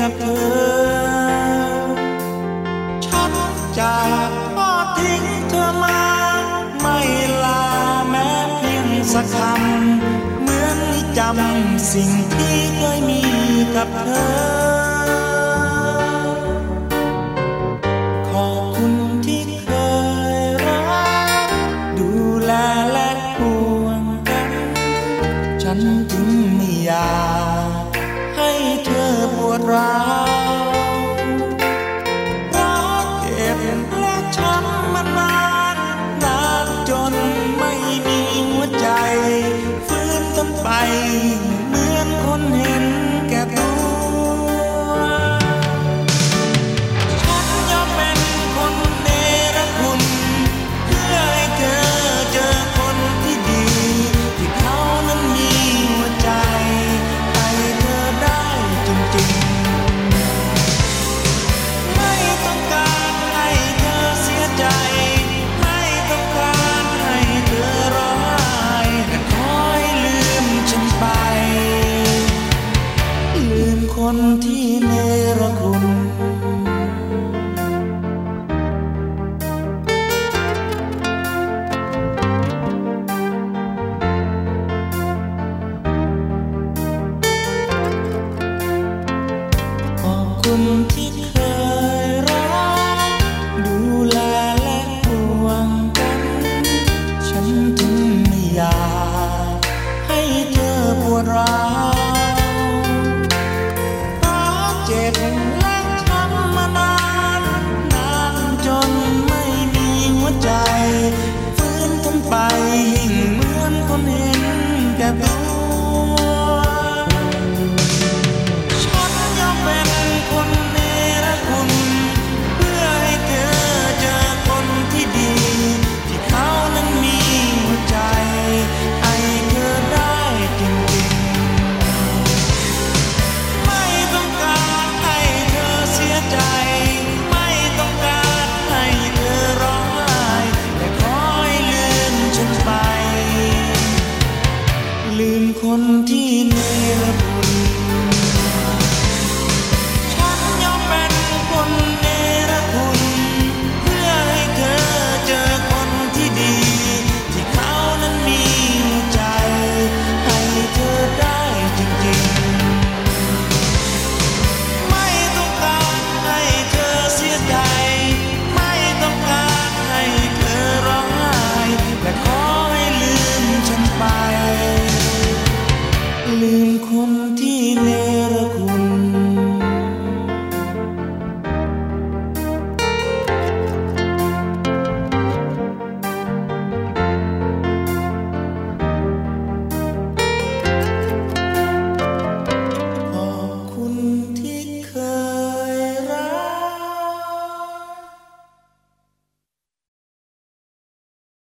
กับเธอฉันจากทอดทิ้งเธอมาไม่ลาแม้เพียงสักคำเหมือนจำสิ่งที่เคยมีกับเธอขอบคุณที่เคยรักดูแลและห่วงกันฉันจึงไม่อยากให้เธอปวดร้าวรักเก็บและช้ำมานานนานจนไม่มีหัวใจฟื้นต้นไปเหมือนคนเห็นแก่ตัวฉันยอมเป็นคนเนรคุณเพื่อให้เธอเจอคนที่ดีที่เขานั้นมีหัวใจให้เธอได้จริงๆไม่ต้องการให้เธอเสียใจไม่ต้องการให้เธอร้องไห้แต่ขอให้ลืมฉันไปลืมคนที่เนรคุณขอบคุณที่เคยรักดูแลและห่วงกันฉันจึงไม่อยากให้เธอปวดร้าวรักเจ็บและช้ำมานานนานจนไม่มีหัวใจฟื้นทนไปยิ่งเหมือนคนเห็นแก่ตัวฉันยอมเป็นคนเนรคุณเพื่อให้เธอเจอคนที่ดีที่เขานั้นมีหัวใจให้เธอได้จริงๆไม่ต้องการให้เธอเสียใจไม่ต้องการให้เธอร้องไห้แต่ขอให้ลืมฉันไปลืมคนที่เนรคุณฉันยอมเป็นคนเนรคุณเพื่อให้เธอเจอคนที่ดีที่เขานั้นมีหัวใจให้เธอได้จริงๆไม่ต้องการให้เธอเสียใจไม่ต้องการให้เธอร้องไห้และขอให้ลืมฉันไปลืมคนที่เนรคุณ